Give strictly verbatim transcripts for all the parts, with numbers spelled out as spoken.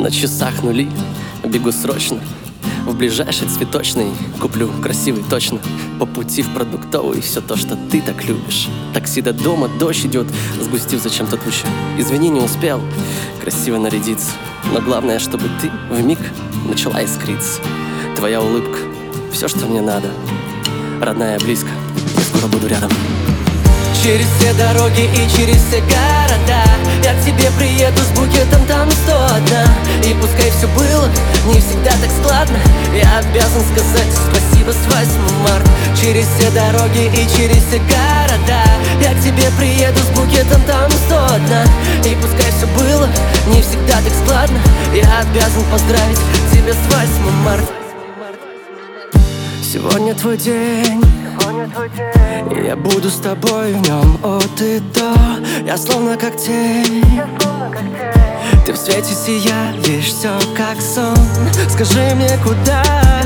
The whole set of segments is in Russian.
На часах нули, бегу срочно в ближайший цветочный, куплю красивый точно. По пути в продуктовый все то, что ты так любишь. Такси до дома, дождь идет, сгустив зачем-то тучи. Извини, не успел красиво нарядиться, но главное, чтобы ты вмиг начала искриться. Твоя улыбка — все, что мне надо. Родная, близко, я скоро буду рядом. Через все дороги и через все города я к тебе приеду с букетом, там сто одна. И пускай все было не всегда так складно, я обязан сказать спасибо с восьмым марта. Через все дороги и через все города я к тебе приеду с букетом, там сто одна. И пускай все было не всегда так складно, я обязан поздравить тебя с восьмым марта. Сегодня твой день, и я буду с тобой в нем от и до. Я словно как тень, ты в свете сияешь, все как сон. Скажи мне, куда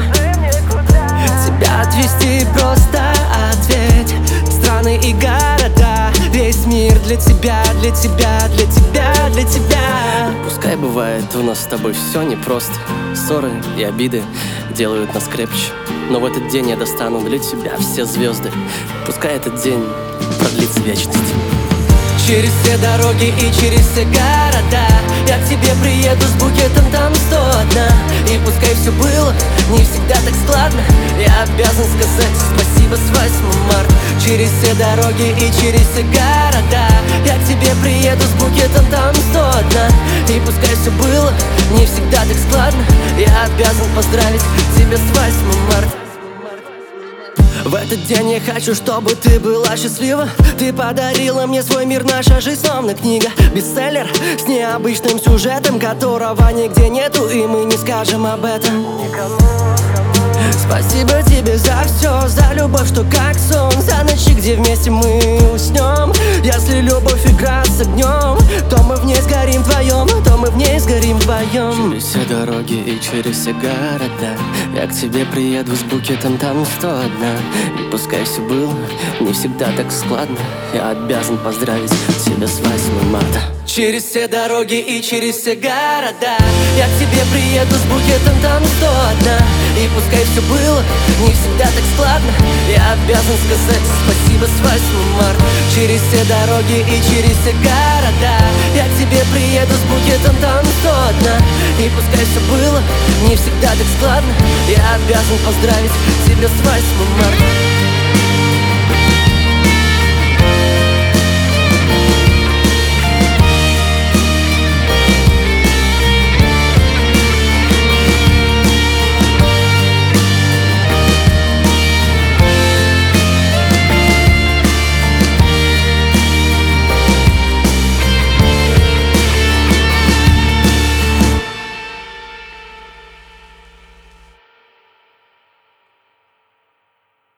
тебя отвезти, просто ответь. Страны и города, весь мир для тебя, для тебя, для тебя, для тебя. Пускай бывает у нас с тобой все непросто, ссоры и обиды делают нас крепче, но в этот день я достану для тебя все звезды. Пускай этот день продлится вечность. Через все дороги и через все города я к тебе приеду с букетом, там сто одна. И пускай все было не всегда так складно, я обязан сказать спасибо с восьмым марта. Через все дороги и через все города я к тебе приеду с букетом, там сто одна. И пускай все было не всегда так складно, я обязан поздравить тебя с восьмым марта. В этот день я хочу, чтобы ты была счастлива. Ты подарила мне свой мир, наша жизнь словно книга. Бестселлер с необычным сюжетом, которого нигде нету, и мы не скажем об этом никому. Спасибо тебе за все, за любовь, что как сон, за ночи, где вместе мы уснем. Если любовь игра с огнем, то мы в ней сгорим вдвоем, то мы в ней сгорим вдвоем. Через все дороги и через все города я к тебе приеду с букетом, там сто одна. И пускай все было не всегда так складно, я обязан поздравить тебя с восьмым марта. Через все дороги и через все города я к тебе приеду с букетом, там сто одна. И пускай все было не всегда так складно, я обязан сказать спасибо с восьмым марта. Через все дороги и через все города я к тебе приеду с букетом, там сто одна. И пускай все было не всегда так складно, я обязан поздравить тебя с восьмым марта.